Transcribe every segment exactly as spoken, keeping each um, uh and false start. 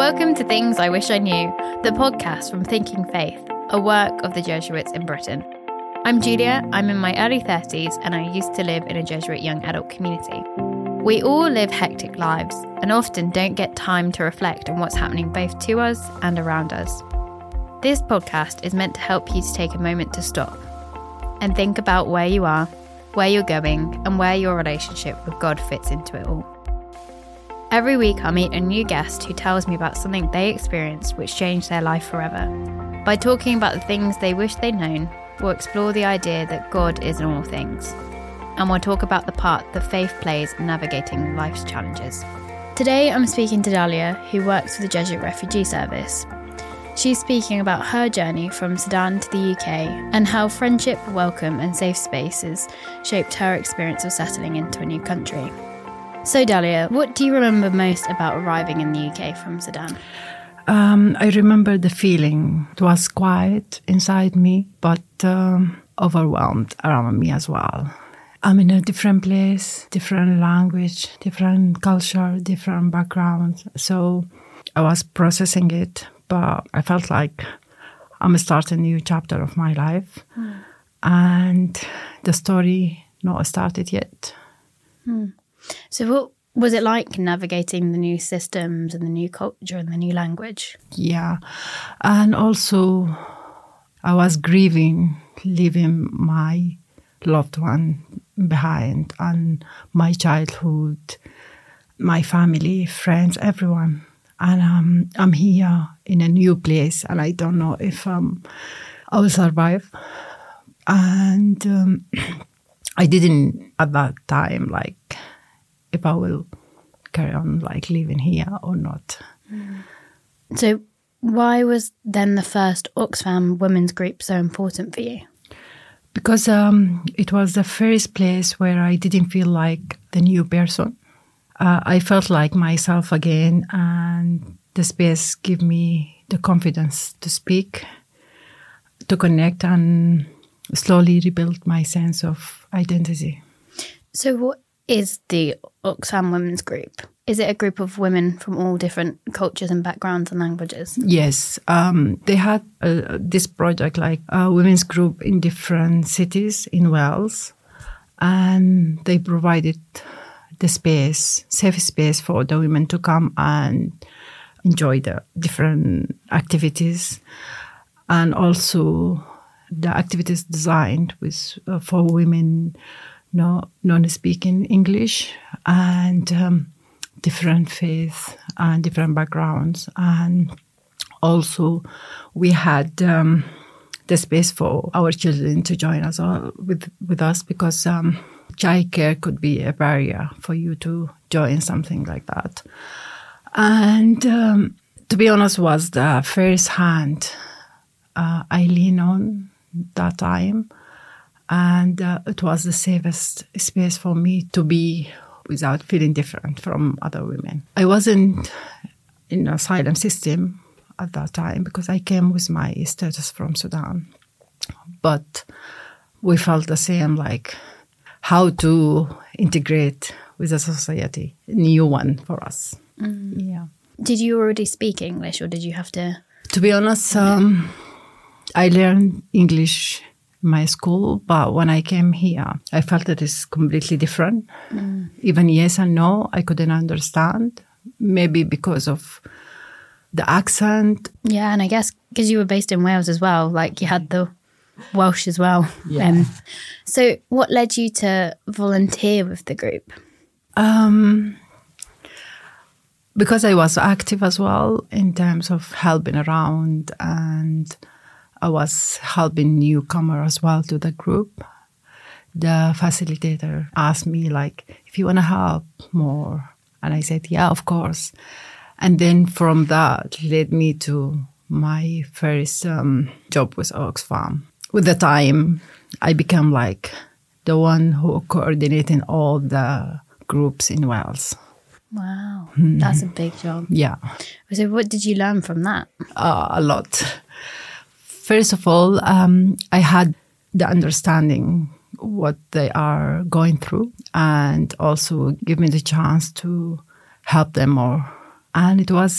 Welcome to Things I Wish I Knew, the podcast from Thinking Faith, a work of the Jesuits in Britain. I'm Julia, I'm in my early thirties, and I used to live in a Jesuit young adult community. We all live hectic lives and often don't get time to reflect on what's happening both to us and around us. This podcast is meant to help you to take a moment to stop and think about where you are, where you're going, and where your relationship with God fits into it all. Every week I'll meet a new guest who tells me about something they experienced which changed their life forever. By talking about the things they wish they'd known, we'll explore the idea that God is in all things. And we'll talk about the part that faith plays in navigating life's challenges. Today I'm speaking to Dalia, who works for the Jesuit Refugee Service. She's speaking about her journey from Sudan to the U K and how friendship, welcome and safe spaces shaped her experience of settling into a new country. So Dalia, what do you remember most about arriving in the U K from Sudan? Um, I remember the feeling. It was quiet inside me, but um, overwhelmed around me as well. I'm in a different place, different language, different culture, different background. So I was processing it, but I felt like I'm starting a new chapter of my life. Mm. And the story not started yet. Mm. So what was it like navigating the new systems and the new culture and the new language? Yeah. And also I was grieving, leaving my loved one behind and my childhood, my family, friends, everyone. And um, I'm here in a new place and I don't know if um, I will survive. And um, I didn't at that time like if I will carry on like living here or not. Mm. So why was then the first Oxfam women's group so important for you? Because um, it was the first place where I didn't feel like the new person. Uh, I felt like myself again, and the space gave me the confidence to speak, to connect, and slowly rebuild my sense of identity. So what is the Oxfam Women's Group? Is it a group of women from all different cultures and backgrounds and languages? Yes. Um, they had uh, this project like a women's group in different cities in Wales, and they provided the space, safe space for the women to come and enjoy the different activities, and also the activities designed with uh, for women no non-speaking English and um, different faith and different backgrounds. And also we had um, the space for our children to join us all with, with us because um, childcare could be a barrier for you to join something like that. And um, to be honest, was the first hand uh, I leaned on that time. And uh, it was the safest space for me to be without feeling different from other women. I wasn't in an asylum system at that time because I came with my status from Sudan. But we felt the same, like how to integrate with the society, a new one for us. Mm. Yeah. Did you already speak English or did you have to? To be honest, um, I learned English my school, but when I came here, I felt that it's completely different. Mm. Even yes and no, I couldn't understand. Maybe because of the accent. Yeah, and I guess because you were based in Wales as well, like you had the Welsh as well. Yeah. Um, so what led you to volunteer with the group? Um, because I was active as well in terms of helping around, and I was helping newcomer as well to the group. The facilitator asked me, like, if you want to help more. And I said, yeah, of course. And then from that led me to my first um, job with Oxfam. With the time, I became like the one who coordinating all the groups in Wales. Wow, mm-hmm. That's a big job. Yeah. So what did you learn from that? Uh, a lot. First of all, um, I had the understanding what they are going through, and also give me the chance to help them more. And it was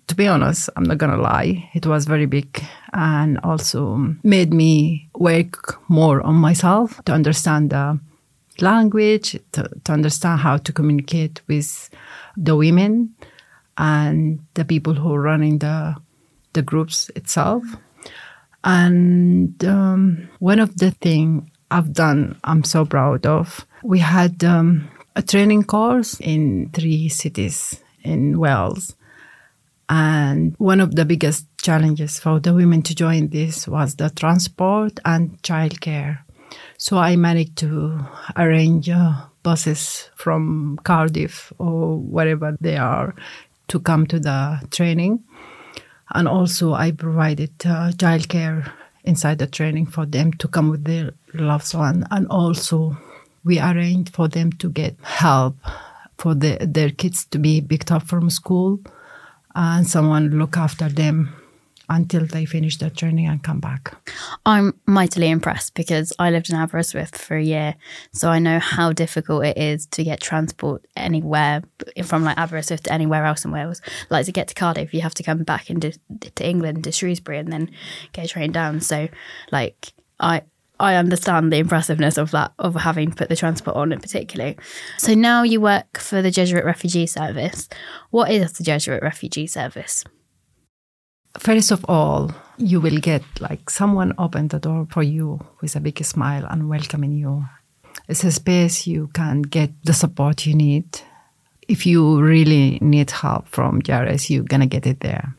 To be honest, I'm not going to lie, it was very big and also made me work more on myself to understand the language, to, to understand how to communicate with the women and the people who are running the, the groups itself. And um, one of the things I've done, I'm so proud of, we had um, a training course in three cities in Wales. And one of the biggest challenges for the women to join this was the transport and childcare. So I managed to arrange uh, buses from Cardiff or wherever they are to come to the training. And also I provided uh, childcare inside the training for them to come with their loved one. And also we arranged for them to get help for the, their kids to be picked up from school. And someone look after them until they finish their training and come back. I'm mightily impressed because I lived in Aberystwyth for a year, so I know how difficult it is to get transport anywhere from like Aberystwyth to anywhere else in Wales. Like to get to Cardiff, you have to come back into to England, to Shrewsbury, and then get a train down. So, like I. I understand the impressiveness of that, of having put the transport on in particular. So now you work for the Jesuit Refugee Service. What is the Jesuit Refugee Service? First of all, you will get like someone open the door for you with a big smile and welcoming you. It's a space you can get the support you need. If you really need help from J R S, you're going to get it there.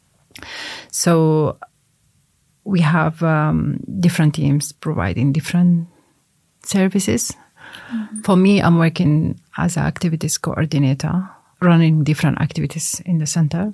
So we have um, different teams providing different services. Mm-hmm. For me, I'm working as an activities coordinator, running different activities in the center.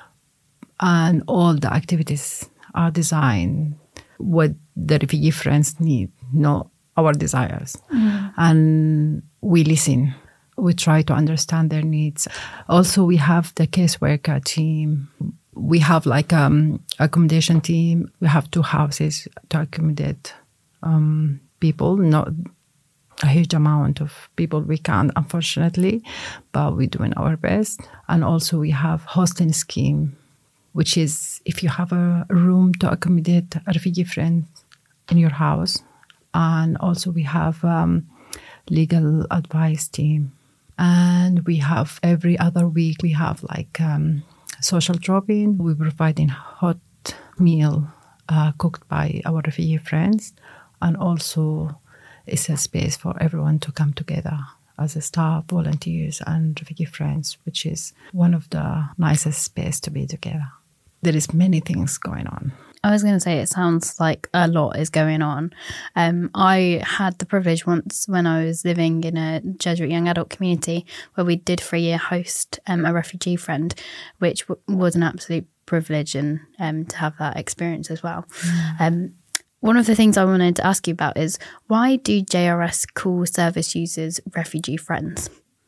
And all the activities are designed what the refugee friends need, not our desires. Mm-hmm. And we listen. We try to understand their needs. Also, we have the caseworker team. We have like um accommodation team. We have two houses to accommodate um, people, not a huge amount of people we can, unfortunately, but we're doing our best. And also we have hosting scheme, which is if you have a room to accommodate a refugee friend in your house. And also we have um, legal advice team. And we have every other week, we have like um, social drop-in. We're providing hot meal uh, cooked by our refugee friends. And also it's a space for everyone to come together as a staff, volunteers and refugee friends, which is one of the nicest spaces to be together. There is many things going on. I was going to say, it sounds like a lot is going on. Um, I had the privilege once when I was living in a Jesuit young adult community where we did for a year host um, a refugee friend, which w- was an absolute privilege and um, to have that experience as well. Mm. Um, one of the things I wanted to ask you about is, why do J R S call service users refugee friends?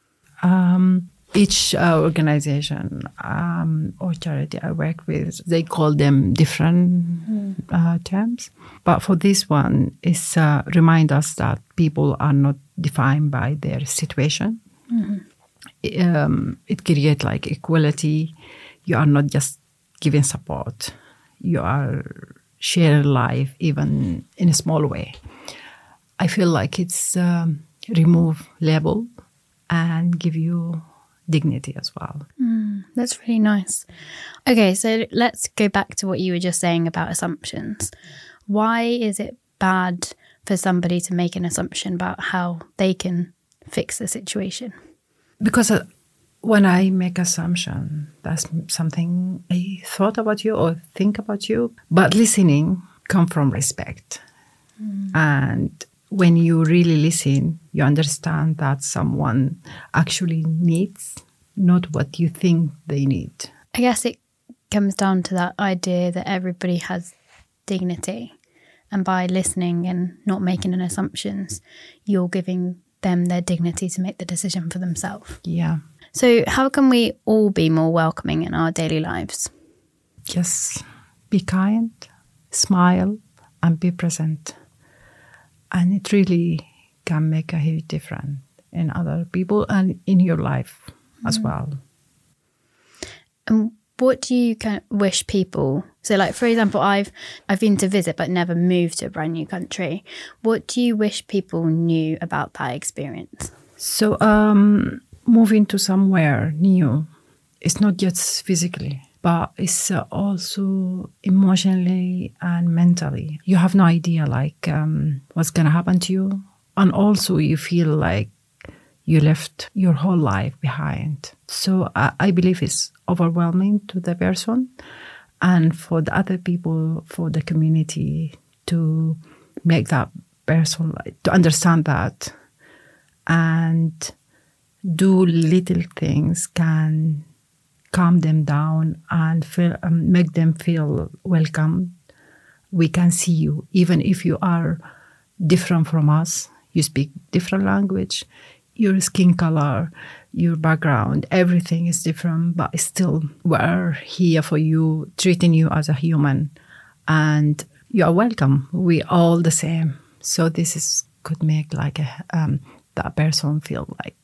Um, each uh, organization um, or charity I work with, they call them different mm. uh, terms. But for this one, it's uh, remind us that people are not defined by their situation. Mm-hmm. It, um, it creates like equality. You are not just giving support. You are sharing life, even in a small way. I feel like it's um, remove label and give you dignity as well. Mm, that's really nice. Okay, so let's go back to what you were just saying about assumptions. Why is it bad for somebody to make an assumption about how they can fix the situation? Because uh, when I make assumption, that's something I thought about you or think about you. But listening comes from respect. Mm. And when you really listen, you understand that someone actually needs, not what you think they need. I guess it comes down to that idea that everybody has dignity. And by listening and not making any assumptions, you're giving them their dignity to make the decision for themselves. Yeah. So how can we all be more welcoming in our daily lives? Just be kind, smile, and be present. And it really can make a huge difference in other people and in your life as mm. well. And what do you kind of wish people, so like for example, I've I've been to visit but never moved to a brand new country. What do you wish people knew about that experience? So um, moving to somewhere new, it's not just physically, but it's uh, also emotionally and mentally. You have no idea like um, what's going to happen to you. And also you feel like you left your whole life behind. So I, I believe it's overwhelming to the person and for the other people, for the community to make that person, to understand that and do little things can calm them down and feel, um, make them feel welcome. We can see you, even if you are different from us. You speak different language, your skin color, your background, everything is different, but still we're here for you, treating you as a human. And you are welcome. We all the same. So this is could make like a, um, that person feel like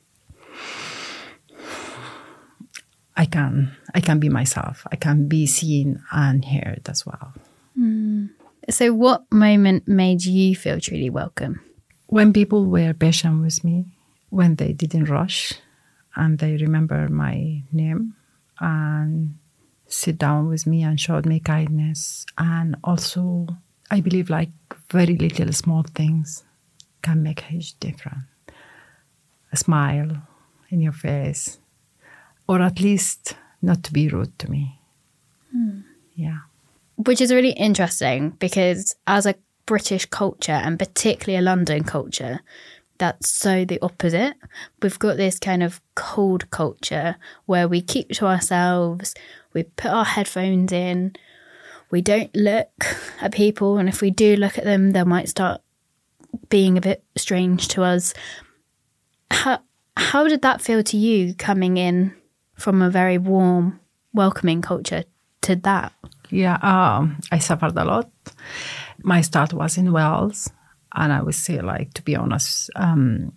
I can I can be myself. I can be seen and heard as well. Mm. So what moment made you feel truly welcome? When people were patient with me, when they didn't rush and they remember my name and sit down with me and showed me kindness. And also, I believe like very little small things can make a huge difference. A smile in your face, or at least not to be rude to me. Mm. Yeah. Which is really interesting because as a British culture and particularly a London culture, that's so the opposite. We've got this kind of cold culture where we keep to ourselves, we put our headphones in, we don't look at people, and if we do look at them, they might start being a bit strange to us. How, how did that feel to you coming in from a very warm, welcoming culture to that? Yeah, um, I suffered a lot. My start was in Wales, and I would say, like, to be honest, um,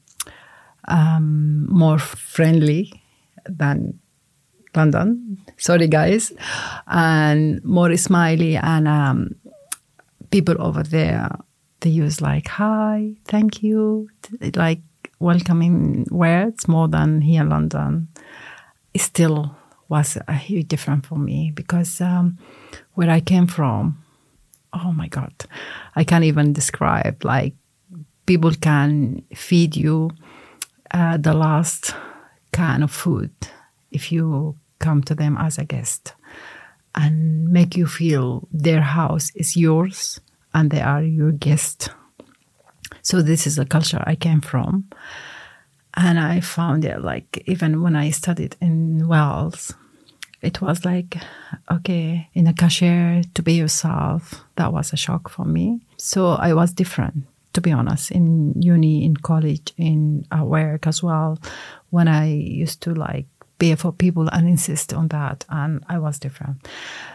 um, more friendly than London. Sorry, guys. And more smiley, and um, people over there, they use like, hi, thank you, like welcoming words more than here in London. It still was a huge difference for me because um, where I came from, oh my God, I can't even describe. Like, people can feed you uh, the last kind of food if you come to them as a guest and make you feel their house is yours and they are your guest. So this is the culture I came from. And I found it like, even when I studied in Wales, it was like, okay, in a cashier to be yourself, that was a shock for me. So I was different, to be honest, in uni, in college, in uh, work as well, when I used to like pay for people and insist on that, and I was different.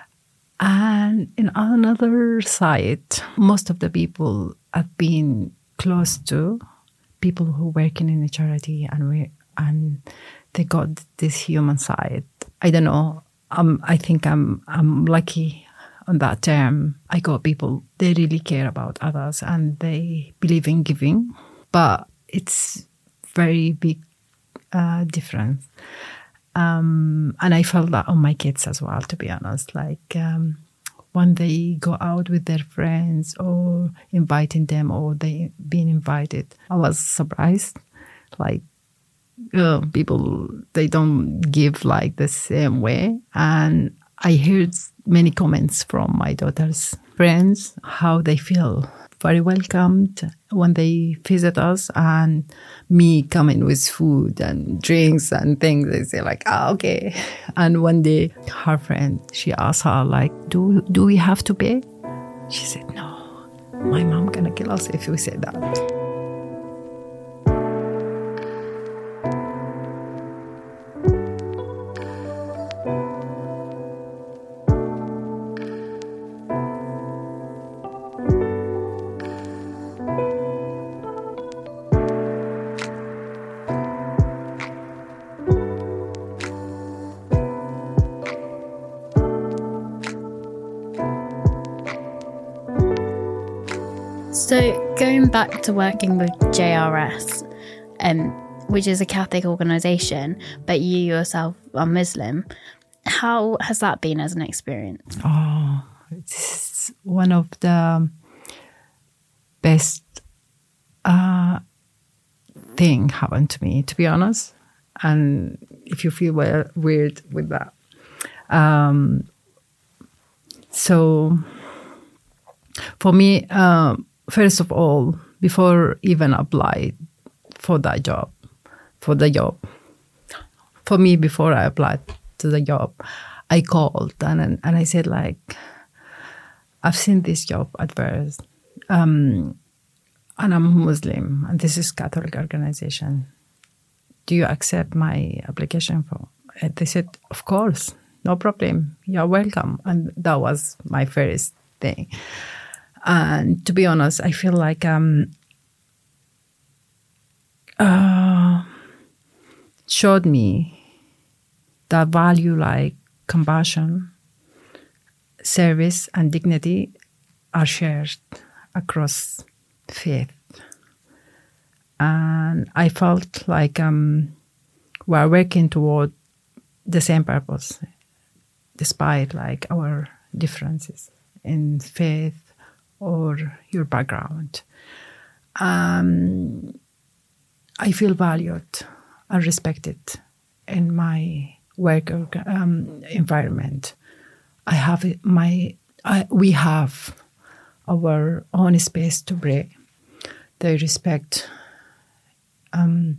And in another side, most of the people I've been close to, people who working in a charity and we and they got this human side. I don't know. Um, I think I'm I'm lucky on that term. I got people, they really care about others and they believe in giving. But it's very big uh, difference. Um, and I felt that on my kids as well, to be honest. Like um, when they go out with their friends or inviting them or they being invited, I was surprised. Like, Uh, people, they don't give like the same way. And I heard many comments from my daughter's friends, how they feel very welcomed when they visit us, and me coming with food and drinks and things. They say like, ah, okay. And one day her friend, she asked her like, do, do we have to pay? She said, no, my mom gonna kill us if we say that. So going back to working with J R S, um, which is a Catholic organisation, but you yourself are Muslim, how has that been as an experience? Oh, it's one of the best uh, thing happened to me, to be honest. And if you feel well, weird with that. Um, so for me, uh, first of all, before even apply for that job, for the job, for me, before I applied to the job, I called and and I said, like, I've seen this job adverts, um, and I'm Muslim, and this is Catholic organization. Do you accept my application for? And they said, of course, no problem. You're welcome. And that was my first thing. And to be honest, I feel like um, uh, showed me that value like compassion, service, and dignity are shared across faith. And I felt like um, we're working toward the same purpose, despite like our differences in faith or your background. Um, I feel valued and respected in my work um, environment. I have my, I, we have our own space to pray. They respect um,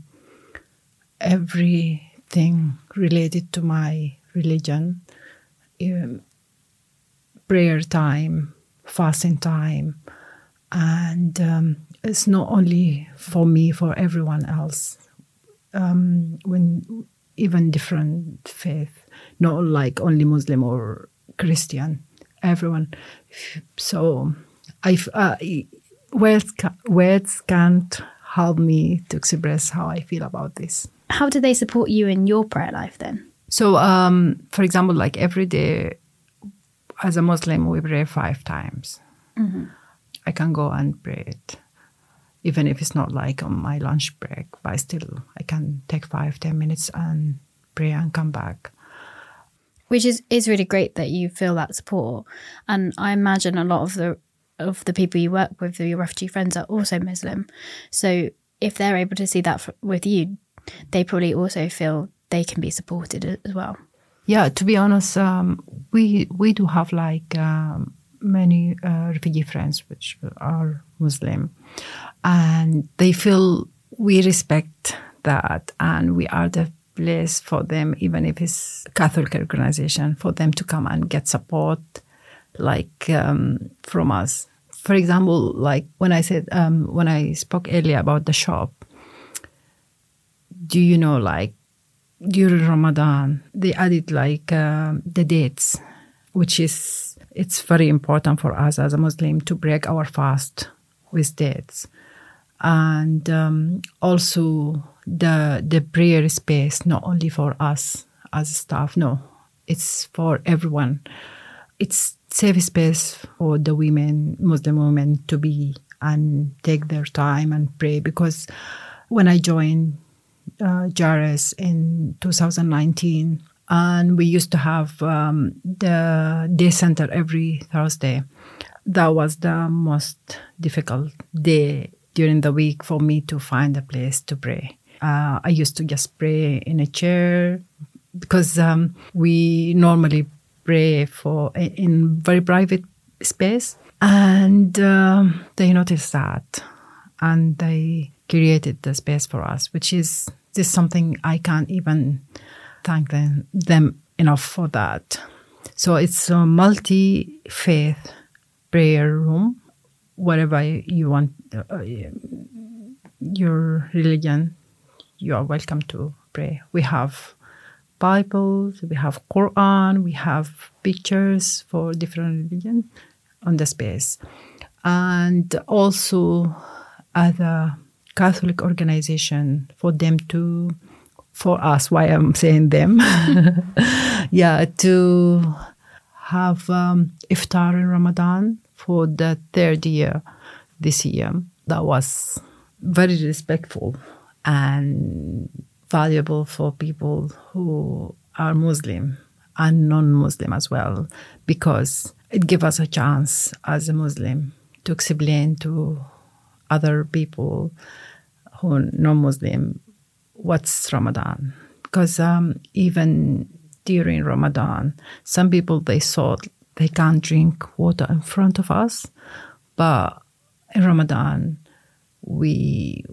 everything related to my religion, um, prayer time, fasting time, and um, it's not only for me, for everyone else. Um, when even different faith, not like only Muslim or Christian, everyone. So I, uh, words, words can't help me to express how I feel about this. How do they support you in your prayer life then? So, um, for example, like every day, as a Muslim, we pray five times. Mm-hmm. I can go and pray it, even if it's not like on my lunch break, but still I can take five, ten minutes and pray and come back. Which is, is really great that you feel that support. And I imagine a lot of the of the people you work with, your refugee friends, are also Muslim. So if they're able to see that f- with you, they probably also feel they can be supported as well. Yeah, to be honest, um, we we do have like um, many uh, refugee friends which are Muslim, and they feel we respect that, and we are the place for them, even if it's a Catholic organization, for them to come and get support, like um, from us. For example, like when I said um, when I spoke earlier about the shop, do you know, like during Ramadan, they added like uh, the dates, which is, it's very important for us as a Muslim to break our fast with dates. And um, also the the prayer space, not only for us as staff, no, it's for everyone. It's safe space for the women, Muslim women, to be and take their time and pray. Because when I joined uh, J R S in two thousand nineteen, and we used to have um, the day center every Thursday, that was the most difficult day during the week for me to find a place to pray. Uh, I used to just pray in a chair because um, we normally pray for in very private space, and um, they noticed that, and they created the space for us, which is just something I can't even thank them, them enough for that. So it's a multi-faith prayer room, whatever you want, uh, your religion, you are welcome to pray. We have Bibles, we have Quran, we have pictures for different religions on the space. And also other Catholic organization for them to, for us, why I'm saying them, yeah, to have um, iftar in Ramadan for the third year. this year that was very respectful and valuable for people who are Muslim and non-Muslim as well, because it gives us a chance as a Muslim to explain to other people who are non-Muslim what's Ramadan. Because um, even during Ramadan, some people, they thought they can't drink water in front of us, but in Ramadan, we,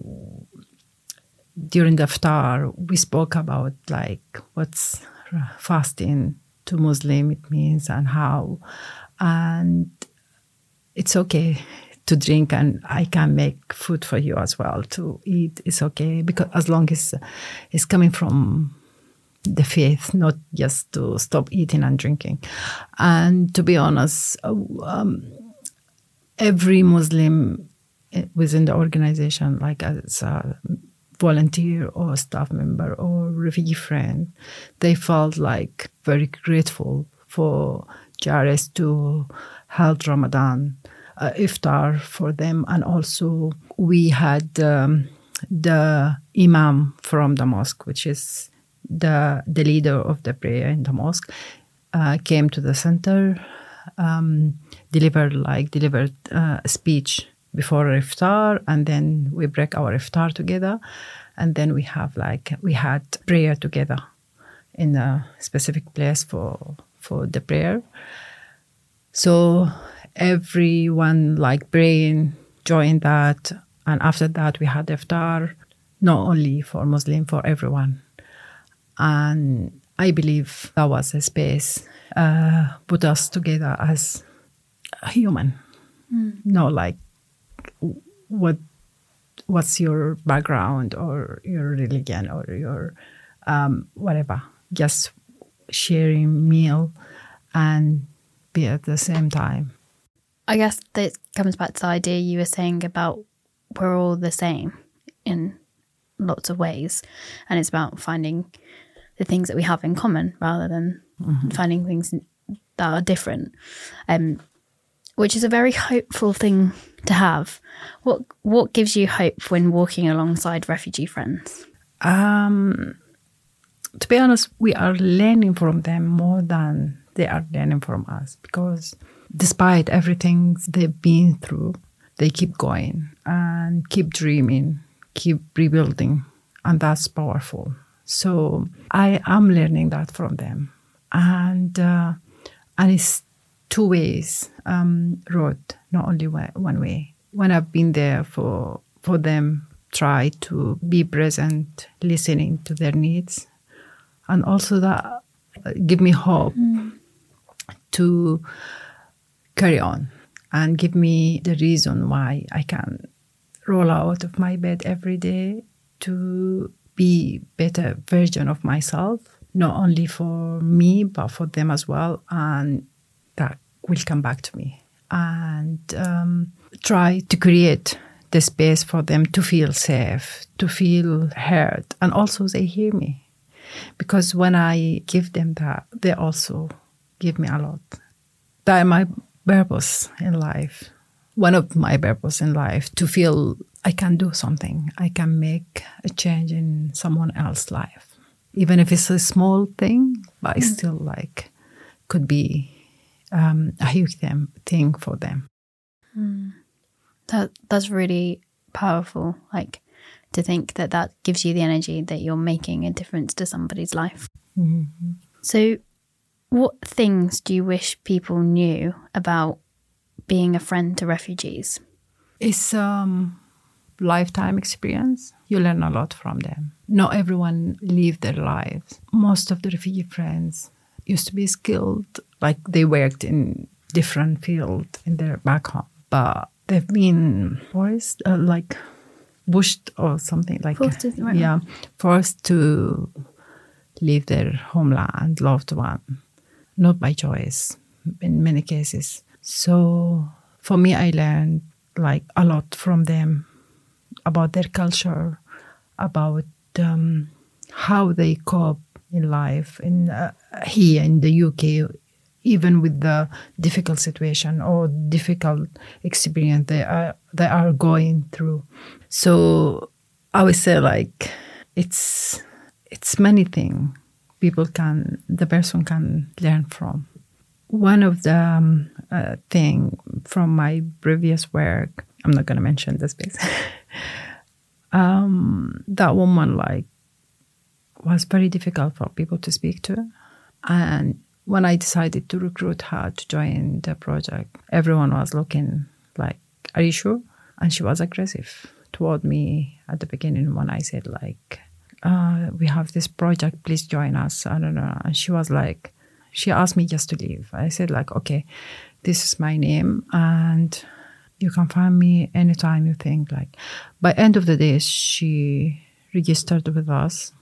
during the iftar, we spoke about like what's fasting to Muslim it means and how, and it's okay to drink, and I can make food for you as well to eat. It's okay, because as long as it's coming from the faith, not just to stop eating and drinking. And to be honest, um, every Muslim within the organization, like as a volunteer or staff member or refugee friend, they felt like very grateful for J R S to hold Ramadan uh, iftar for them. And also we had um, the imam from the mosque, which is the the leader of the prayer in the mosque, uh, came to the center, um, delivered like delivered uh, a speech before iftar, and then we break our iftar together, and then we have like we had prayer together in a specific place for for the prayer. So everyone like praying, joined that, and after that we had iftar, not only for Muslim, for everyone. And I believe that was a space uh, put us together as a human, mm. not like what what's your background or your religion or your um, whatever. Just sharing meal and be at the same time. I guess that comes back to the idea you were saying about we're all the same in lots of ways, and it's about finding the things that we have in common rather than mm-hmm. finding things that are different, um, which is a very hopeful thing to have. What what gives you hope when walking alongside refugee friends? Um, to be honest, we are learning from them more than they are learning from us, because despite everything they've been through, they keep going and keep dreaming, keep rebuilding, and that's powerful. So I am learning that from them, and uh, and it's two ways um, road, not only one way. When I've been there for for them, try to be present, listening to their needs, and also that give me hope mm. to carry on and give me the reason why I can roll out of my bed every day to be better version of myself, not only for me, but for them as well. And that will come back to me. And um, try to create the space for them to feel safe, to feel heard. And also they hear me. Because when I give them that, they also give me a lot. That is my purpose in life. One of my purpose in life, to feel I can do something. I can make a change in someone else's life. Even if it's a small thing, but it's still like could be um, a huge thing, thing for them. Mm. That That's really powerful. Like to think that that gives you the energy that you're making a difference to somebody's life. Mm-hmm. So what things do you wish people knew about being a friend to refugees? It's um lifetime experience. You learn a lot from them. Not everyone live their lives. Most of the refugee friends used to be skilled, like they worked in different fields in their back home, but they've been forced, uh, like pushed or something like forced to, right. yeah, forced to leave their homeland, loved one, not by choice in many cases. So for me, I learned like a lot from them about their culture, about um, how they cope in life in uh, here in the U K even with the difficult situation or difficult experience they are they are going through. So I would say like it's it's many things people can the person can learn from. One of the um, uh, thing from my previous work, I'm not going to mention this place. um, that woman like was very difficult for people to speak to, and when I decided to recruit her to join the project, everyone was looking like, "Are you sure?" And she was aggressive toward me at the beginning when I said like, uh, "We have this project, please join us." I don't know, and she was like. She asked me just to leave. I said like, okay, this is my name and you can find me anytime you think like. By end of the day, she registered with us,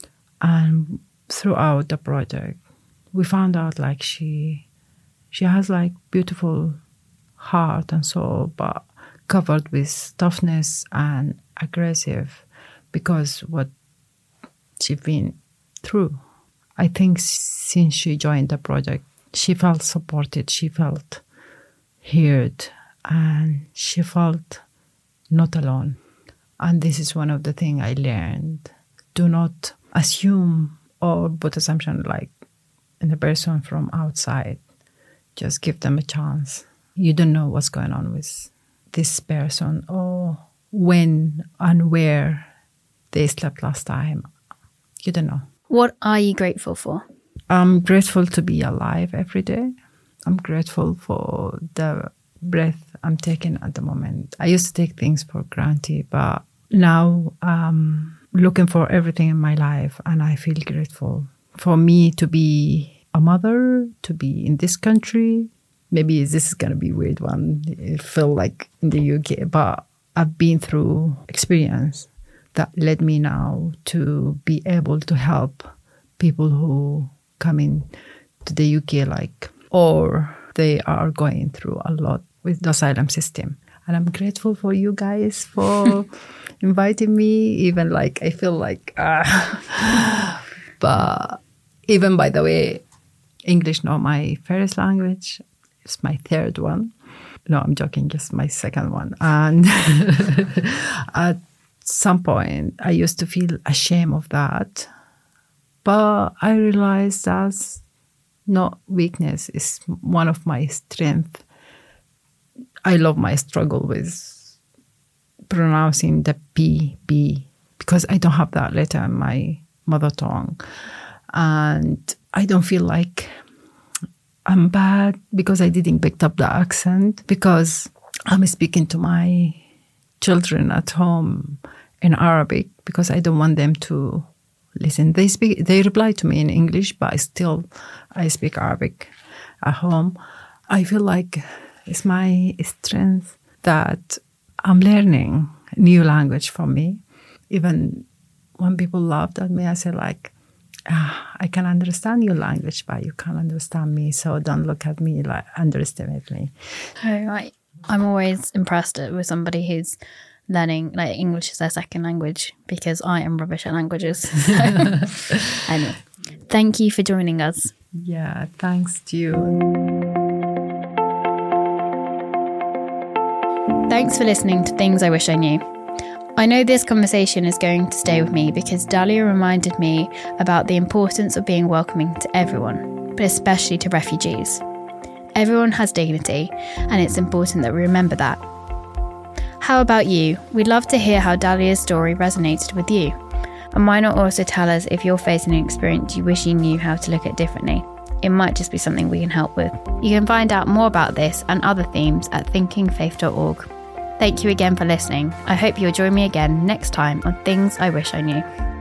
and throughout the project, we found out like she she has like beautiful heart and soul, but covered with toughness and aggressive because what she's been through. I think since she joined the project, she felt supported, she felt heard, and she felt not alone. And this is one of the things I learned. Do not assume or put assumption like in a person from outside. Just give them a chance. You don't know what's going on with this person or when and where they slept last time. You don't know. What are you grateful for? I'm grateful to be alive every day. I'm grateful for the breath I'm taking at the moment. I used to take things for granted, but now I'm looking for everything in my life and I feel grateful. For me to be a mother, to be in this country, maybe this is going to be a weird one. It feels like in the U K, but I've been through experience that led me now to be able to help people who come in to the U K, like, or they are going through a lot with the asylum system. And I'm grateful for you guys for inviting me. Even like, I feel like, uh, but even by the way, English not my first language. It's my third one. No, I'm joking. Just my second one. And at some point, I used to feel ashamed of that. But I realized that's not weakness. It's one of my strengths. I love my struggle with pronouncing the P, B, because I don't have that letter in my mother tongue. And I don't feel like I'm bad because I didn't pick up the accent, because I'm speaking to my children at home in Arabic because I don't want them to listen. They speak, they reply to me in English, but I still, I speak Arabic at home. I feel like it's my strength that I'm learning a new language for me. Even when people laughed at me, I say like, ah, I can understand your language, but you can't understand me. So don't look at me like underestimate me. Oh, right. I'm always impressed with somebody who's learning like English as their second language, because I am rubbish at languages. So, anyway, thank you for joining us. Yeah, thanks to you. Thanks for listening to Things I Wish I Knew. I know this conversation is going to stay with me because Dalia reminded me about the importance of being welcoming to everyone, but especially to refugees. Everyone has dignity, and it's important that we remember that. How about you? We'd love to hear how Dalia's story resonated with you. And why not also tell us if you're facing an experience you wish you knew how to look at differently? It might just be something we can help with. You can find out more about this and other themes at thinking faith dot org. Thank you again for listening. I hope you'll join me again next time on Things I Wish I Knew.